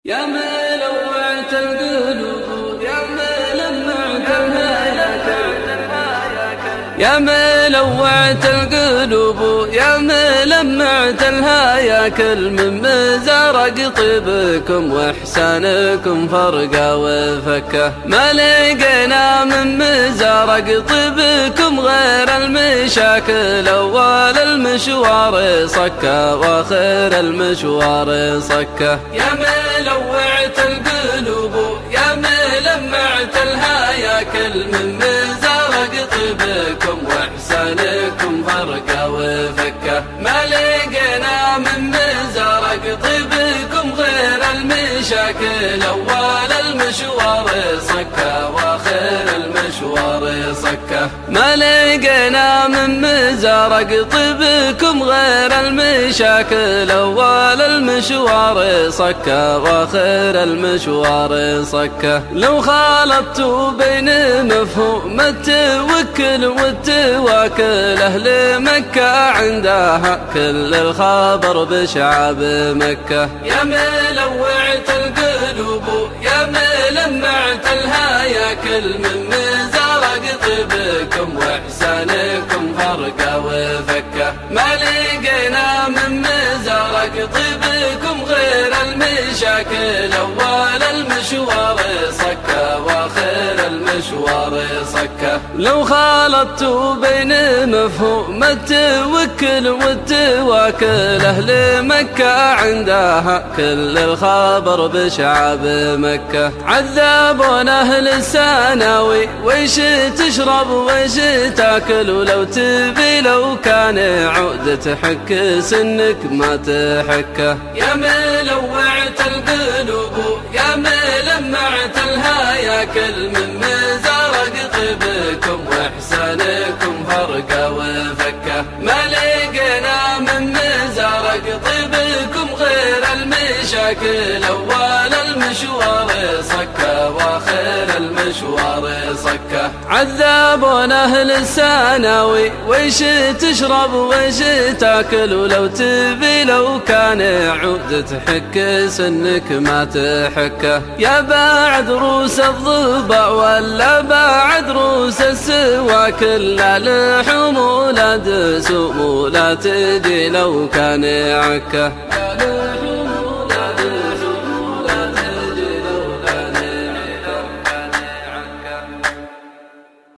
يا ملوعة القلوب يا ملمعة الهاياك يا ملوعة القلوب يا ملمعة الهايا كل من مزارق طيبكم واحسانكم فرقة وفكة ما لقينا من مزارق طيبكم غير المشاكل اول المشوار صكة واخر المشوار صكة يا ملوعة القلوب يا ملمعة الهايا كل من مزارق طيبكم واحسانكم فرقة وفكة ما لقينا من مزارق طيبكم غير المشاكل اول المشوار صكة واخر المشوار صكة ما لقينا من مزارق طيبكم غير المشاكل اول المشوار صكة واخر المشوار صكة لو خالطت بين مفهوم التوكل والتواكل اهل مكة عندها كل الخبر بشعب مكة يا ملوعة القلوب يا ملمعة الهايا كل من مزارق طيبكم واحسانكم فرقة وفكة ما لقينا من مزارق طيبكم غير المشاكل اول المشوار صكة واخر المشوار صكة لو خالطت بين مفهوم التوكل والتواكل اهل مكة عندها كل الخبر بشعب مكة عذابون اهل السناوي ويش تشرب ويش تاكل ولو تبي لو كان عود تحك سنك ما تحكه يا ملوعة القلوب يا ملمعة الهايا كل من مزارق طيبكم واحسانكم فرقة وفكة ما لقينا من مزارق طيبكم غير المشاكل اول المشوار صكة واخر المشوار صكة عذابون اهل السناوي ويش تشرب ويش تاكل ولو تبي لو كان عود تحك سنك ما تحكه يا بعد روس الضبع ولا بعد روس السواك لا لحوم ولا دسوم ولا تجي لو كان عكه